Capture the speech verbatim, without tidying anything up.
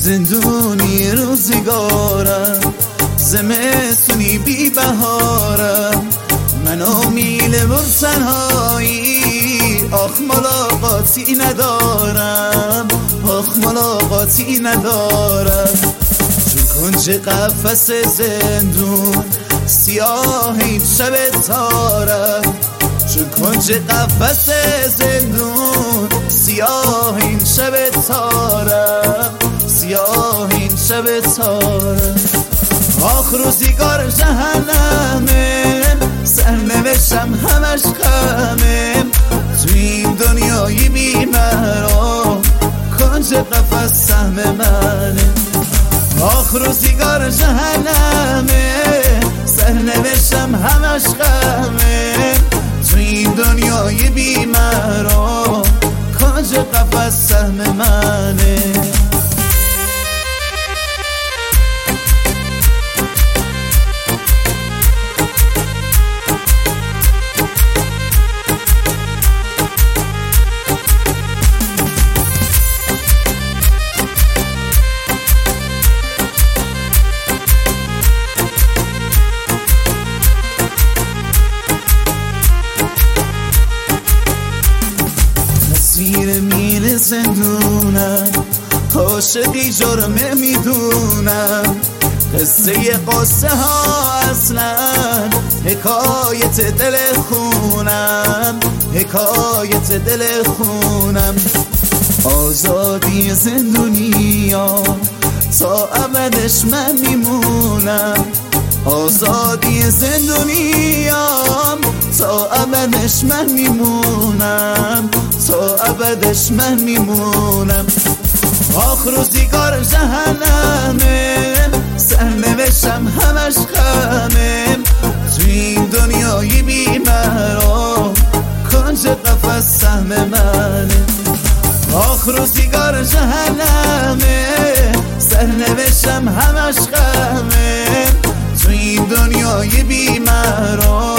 زندونی روزگارم، زمستونی بی بهارم، منو میله بر تنهایی، آخ ملاقاتی ندارم، آخ ملاقاتی ندارم. چون کنج قفس زندون سیاه این شب تارم، چون کنج قفس زندون سیاه این شب تارم، سیاه این شب تارم. آخ روزگار جهنمه، سرنوشتم همش غمه، تو این دنیای بی‌مرام کنج قفس سهم منه. آخ روزگار جهنمه، سرنوشتم همش غمه، تو این دنیای بی‌مرام کنج قفس سهم منه. زیر میل زندونم عاشقی جرمه میدونم، قصه قصه ها اصلا حکایت دل خونم، حکایت دل خونم. آزادی زندونیا تا ابدش من میمونم، آزادی زندونیام تا ابدش من میمونم، تا ابدش من میمونم. آخ روزگار جهنمه، سرنوشتم همش غمه، تو این دنیای بی‌مرام کنج قفس سهم منه. آخ روزگار جهنمه، سرنوشتم همش غمه، تو این دنیای بی‌مرام